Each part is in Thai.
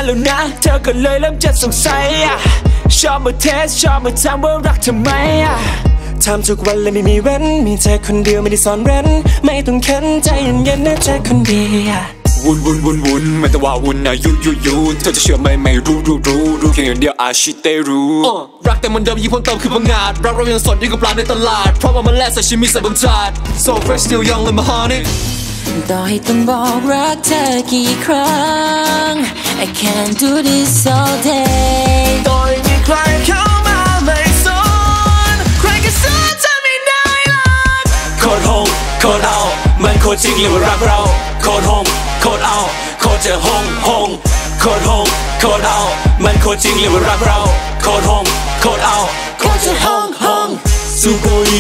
แล้วนะเธอก็เลยเริ่มจะสงสัยชอบมาเทสชอบมาถามว่ารักทำไมทำทุกวันเลยไม่มีเว้นมีเธอคนเดียวไม่ได้ซ่อนเร้นไม่ต้องเค้นใจเย็นๆนะเธอคนเดียววุ่นไม่ต้องว่าวุ่นนะยูเธอจะเชื่อไหมไม่รู้เพียงอย่างเดียวอาชิเตรู้รักแต่มันเดิมยิ่งเพิ่มเติมคือพังงาดรักเรายังสดยิ่งกับปลาในตลาดเพราะว่ามันแลกใส่ชิมิใส่บนถาด so fresh still young like my honey ต่อให้ต้องบอกรักเธอกี่ครั้ง I can't do this all day ต่อให้มีใครเข้ามาไม่สนใครก็สนใจไม่ได้หรอกโคตรโหงโคตรเอามันโคตรจริงหรือว่ารักเราโคตรโหงโคตรเอาโคตรจะโคตรโหงโคตรเอามันโคตรจริงหรือว่ารักเราโคตรโหงโคตรเอาโคตรจะโหงสุโกย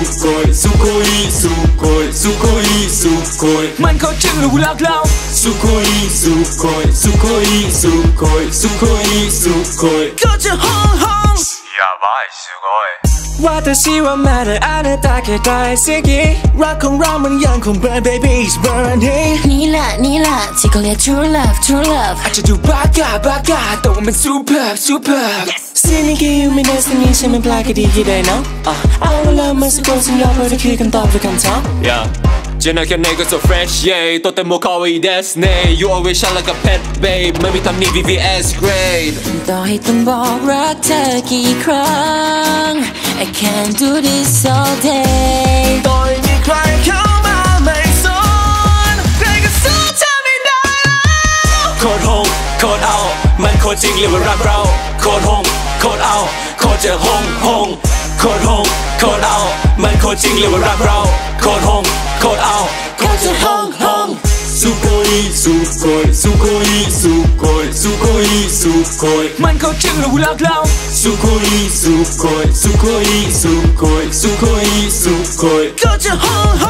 มันโคตรจริงหรือว่ารักเราสุโกยโคตรจะโหงやばいすごいว่าแต่สิว่าแม้แต่อาณาตาแค่ได้สิกี้รักของเรามันยังคง burn baby is burning นี่แหละที่เขาเรียก true love อาจจะดูบ้ากาแต่ว่ามัน super สิ่งนี้ก็อยู่ไม่ได้สิ่งนี้ฉันไม่แปลกก็ดีกี่ได้เนาะเอาเวลามาสักคนสัญญาเพราะเธอคือคำตอบหรือคำถามเจนแค่ไหนก็ so fresh yeah ตัวเต็มโมคาวี that's name you always shine like a pet babe ไม่มีทำนี่ VVS grade ต่อให้ต้องบอกรักเธอกี่ครั้ง I can't do this all day ต่อให้มีใครเข้ามาไม่สนใครก็สนใจไม่ได้แล้วโคตรโหงโคตรเอามันโคตรจริงหรือว่ารักเราโคตรโหงโคตรเอาโคตรจะโหงโคตรโหงโคตรเอามันโคตรจริงหรือว่ารักเราโคตรโหงโคตรเอาโคตรจะโหงสุโกยมันโคตรจริงหรือว่ารักเราสุโกยโคตรจะโหง